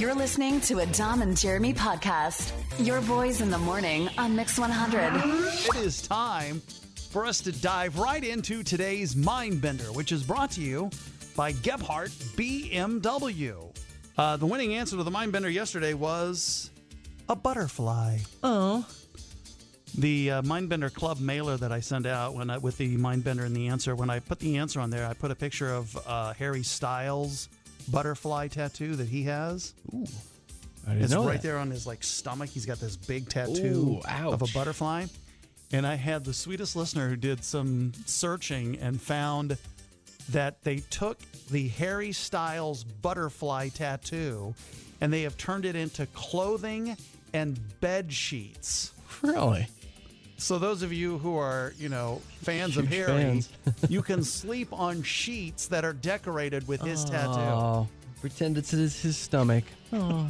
You're listening to a Dom and Jeremy podcast. Your boys in the morning on Mix 100. It is time for us to dive right into today's Mindbender, which is brought to you by Gebhardt BMW. The winning answer to the Mindbender yesterday was a butterfly. Oh. The Mindbender Club mailer that I send out with the Mindbender and the answer, when I put the answer on there, I put a picture of Harry Styles' butterfly tattoo that he has. Ooh. I didn't It's know right that. there on his stomach. He's got this big tattoo of a butterfly. And I had the sweetest listener who did some searching and found that they took the Harry Styles butterfly tattoo and they have turned it into clothing and bed sheets. Really? So those of you who are, fans of Huge Harry, fans. you can sleep on sheets that are decorated with his tattoo. Oh, pretend it's his stomach. Oh.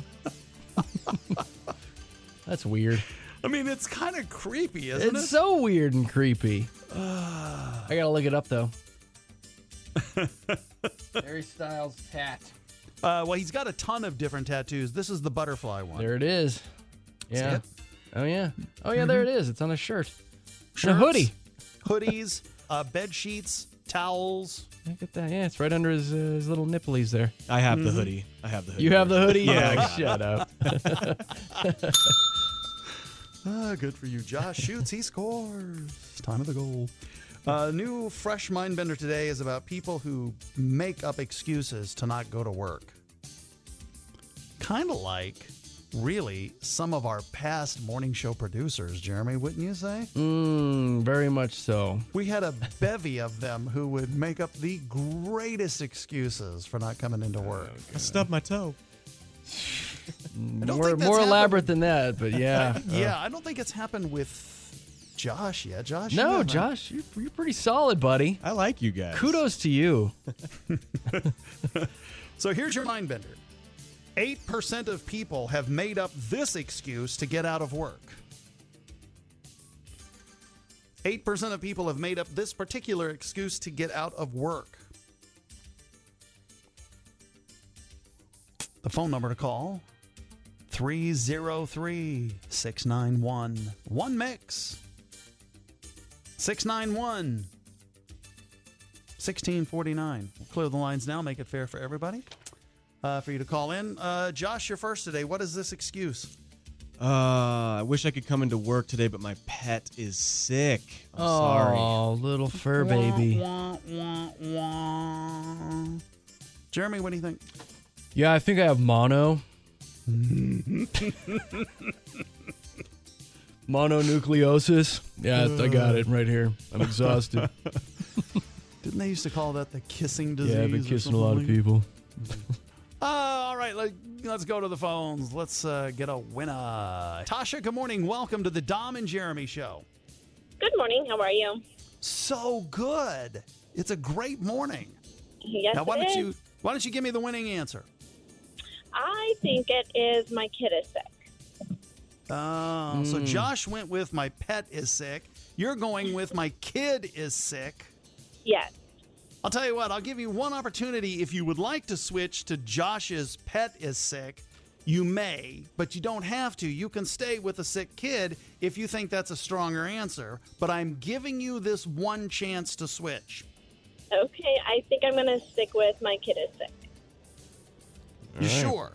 That's weird. I mean, it's kind of creepy, isn't It's it? so weird and creepy. I gotta look it up, though. Harry Styles tat. Well, he's got a ton of different tattoos. This is the butterfly one. There it is. Yeah. it? Oh, yeah. Oh, yeah, there it is. It's on a shirt. Shirts, And a hoodie. Hoodies, bed sheets, towels. Look at that. Yeah, it's right under his little nipples there. I have the hoodie. I have the hoodie. You have the hoodie? Yeah, I Oh, got shut up. Good for you. Josh shoots, he scores. Time of the goal. New fresh Mindbender today is about people who make up excuses to not go to work. Kind of like, really, some of our past morning show producers, Jeremy, wouldn't you say? Very much so. We had a bevy of them who would make up the greatest excuses for not coming into work. I stubbed my toe. don't More think that's elaborate than that, but yeah. Yeah, I don't think it's happened with Josh yet. Josh? you No, haven't. Josh, you're pretty solid, buddy. I like you guys. Kudos to you. So here's your Mindbender. 8% of people have made up this excuse to get out of work. 8% of people have made up this particular excuse to get out of work. The phone number to call, 303-691-1MIX. 691-1649. We'll clear the lines now, make it fair for everybody. For you to call in. Josh, you're first today. What is this excuse? I wish I could come into work today, but my pet is sick. I'm sorry. Oh, little fur baby. Wah, wah, wah. Jeremy, what do you think? Yeah, I think I have mono. Mononucleosis. Yeah, I got it right here. I'm exhausted. Didn't they used to call that the kissing disease? Yeah, I've been or kissing a something lot of like- people. All right, let's go to the phones. Let's get a winner. Tasha, good morning. Welcome to the Dom and Jeremy Show. Good morning. How are you? So good. It's a great morning. Yes, Now, why it don't is. you give me the winning answer? I think it is my kid is sick. Oh, so Josh went with my pet is sick. You're going with my kid is sick. Yes. I'll tell you what, I'll give you one opportunity. If you would like to switch to Josh's pet is sick, you may, but you don't have to. You can stay with a sick kid if you think that's a stronger answer. But I'm giving you this one chance to switch. Okay. I think I'm going to stick with my kid is sick. You All right. sure?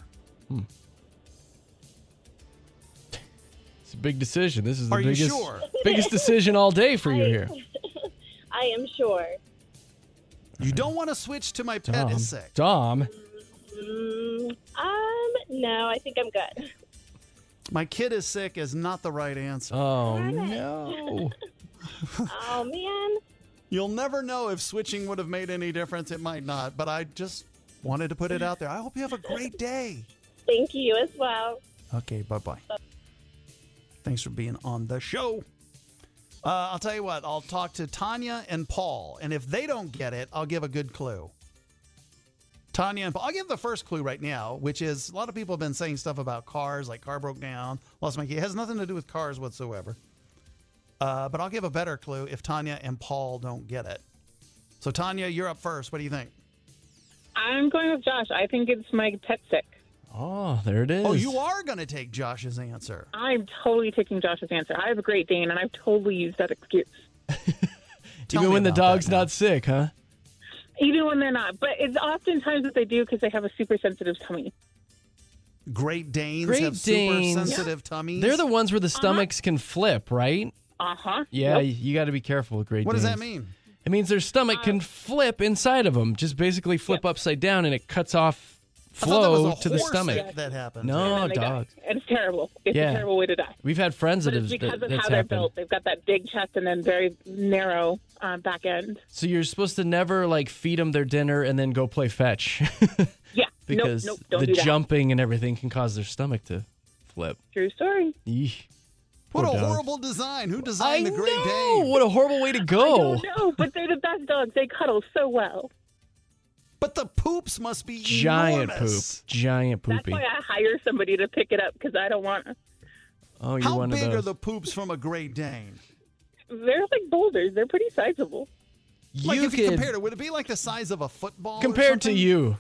It's a big decision. This is the Are you biggest, sure? biggest decision all day for you here. I am sure. You don't want to switch to my pet is sick. Dom. No, I think I'm good. My kid is sick is not the right answer. Oh, no. Oh, man. You'll never know if switching would have made any difference. It might not, but I just wanted to put it out there. I hope you have a great day. Thank you as well. Okay, bye-bye. Thanks for being on the show. I'll tell you what, I'll talk to Tanya and Paul, and if they don't get it, I'll give a good clue. Tanya and Paul, I'll give the first clue right now, which is a lot of people have been saying stuff about cars, like car broke down, lost my key. It has nothing to do with cars whatsoever. But I'll give a better clue if Tanya and Paul don't get it. So, Tanya, you're up first. What do you think? I'm going with Josh. I think it's my pet sick. Oh, there it is. Oh, you are going to take Josh's answer. I'm totally taking Josh's answer. I have a Great Dane, and I've totally used that excuse. Tell Even me when the about that dog's now. not sick, huh? Even when they're not. But it's oftentimes that they do because they have a super sensitive tummy. Great Danes Great have Danes. super sensitive tummies. They're the ones where the stomachs can flip, right? Uh-huh. Yeah, Yep. you got to be careful with Great What does Danes. that mean? It means their stomach can flip inside of them. Just basically flip upside down, and it cuts off I thought that flow was a to the horse stomach. that happened. No, And they die. dogs. And it's terrible. It's Yeah. a terrible way to die. We've had friends But that it's have because of that's how they're happened. built. They've got that big chest and then very narrow back end. So you're supposed to never like feed them their dinner and then go play fetch Yeah. because nope, don't the do that. jumping and everything can cause their stomach to flip. True story. Eesh. What Poor a dogs. horrible design. Who I designed the Great know. Dane? What a horrible way to I go. don't know, but they're the best dogs. They cuddle so well. But the poops must be Giant enormous. poop. Giant That's poopy. why I hire somebody to pick it up because I don't want. Oh, you're How one big of are those. the poops from a Great Dane? They're like boulders. They're pretty sizable. Like you if you could compared it, would it be like the size of a football? or compared to something? you.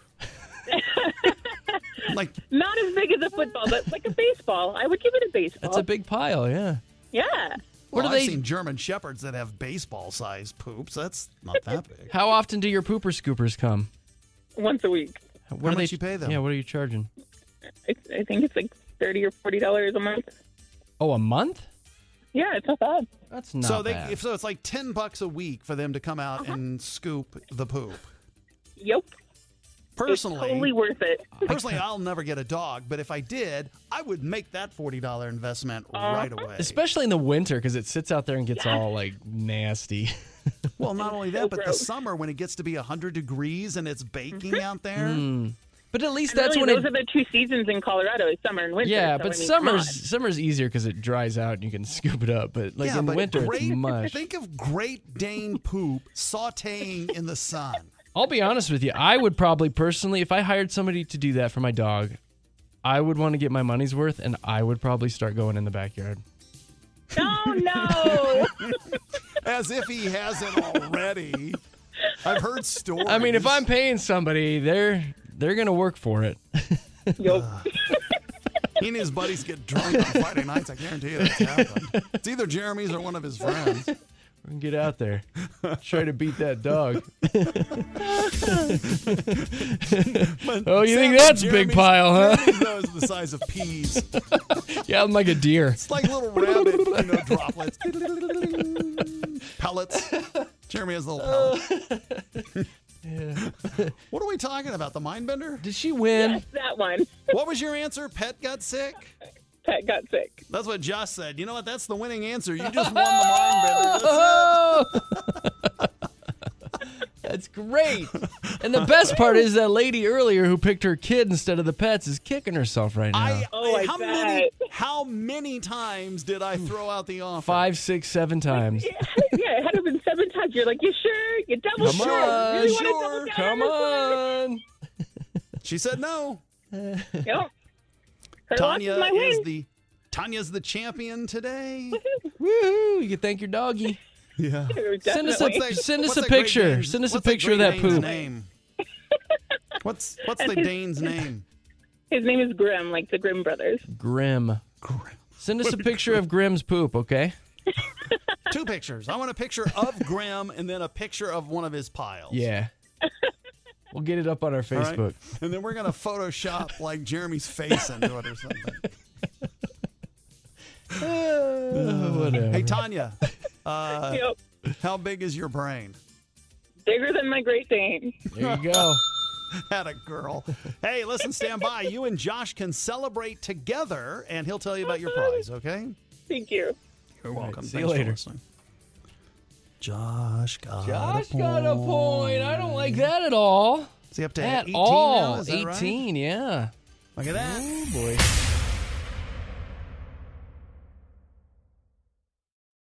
Like Not as big as a football, but like a baseball. I would give it a baseball. That's a big pile, yeah. Yeah. What well, are I've they- seen German shepherds that have baseball-sized poops. That's not that big. How often do your pooper scoopers come? Once a week. What much you pay them? Yeah, what are you charging? I think it's like $30 or $40 a month. Oh, a month? Yeah, it's not bad. That's not So bad. so it's like $10 a week for them to come out Uh-huh. and scoop the poop. Yep. Personally, It's totally worth it. I'll never get a dog, but if I did, I would make that $40 investment right away. Especially in the winter because it sits out there and gets all like nasty. Well, not only that, So but the gross. summer when it gets to be 100 degrees and it's baking out there. But at least And that's really, when those are the two seasons in Colorado: is summer and winter. yeah, so, but I mean, come on. summer's easier because it dries out and you can scoop it up. But like yeah, in but winter, great, it's mush. Think of Great Dane poop sauteing in the sun. I'll be honest with you. I would probably personally, if I hired somebody to do that for my dog, I would want to get my money's worth, and I would probably start going in the backyard. Oh no! As if he hasn't already. I've heard stories. I mean, if I'm paying somebody, they're gonna work for it. Yup. He and his buddies get drunk on Friday nights, I guarantee you that's happened. It's either Jeremy's or one of his friends. We can get out there, try to beat that dog. Oh, you think that's a big pile, huh? Jeremy's nose is the size of peas. Yeah, I'm like a deer. It's like little rabbit, droplets. Pellets. Jeremy has little pellets. What are we talking about? The Mindbender? Did she win? Yes, that one. What was your answer? Pet got sick? Pet got sick. That's what Josh said. You know what? That's the winning answer. You just won the Mindbender. That's it. That's great. And the best part is that lady earlier who picked her kid instead of the pets is kicking herself right now. I how many times did I throw out the offer? 5, 6, 7 times. Yeah, it had to have been 7 times. You're like, you sure? You double Come sure? on, Really wanna sure. double down Come on on. She said no. this one? Yep. Her loss is my win. Tanya's the champion today. Woohoo. You can thank your doggy. Yeah. Send us Definitely. Send us What's a that Great picture. Dane's- Send us a what's that picture of Great that Dane's poop. name? What's the And his- Dane's name? His name is Grimm, like the Grimm brothers. Grim. Send us a picture of Grim's poop, okay? 2 pictures. I want a picture of Graham and then a picture of one of his piles. Yeah. We'll get it up on our All right? Facebook. And then we're going to Photoshop like Jeremy's face into it or something. Whatever. Hey, Tanya, Yep. how big is your brain? Bigger than my Great Dane. There you go. Had a girl. Hey, listen, stand by. You and Josh can celebrate together, and he'll tell you about your prize, okay? Thank you. You're welcome. see you Thanks for later. listening. Josh got Josh a point. got a point. I don't like that at all. Is he up to At 18 all. now? Is that right? 18, yeah. Look at that. Oh, boy.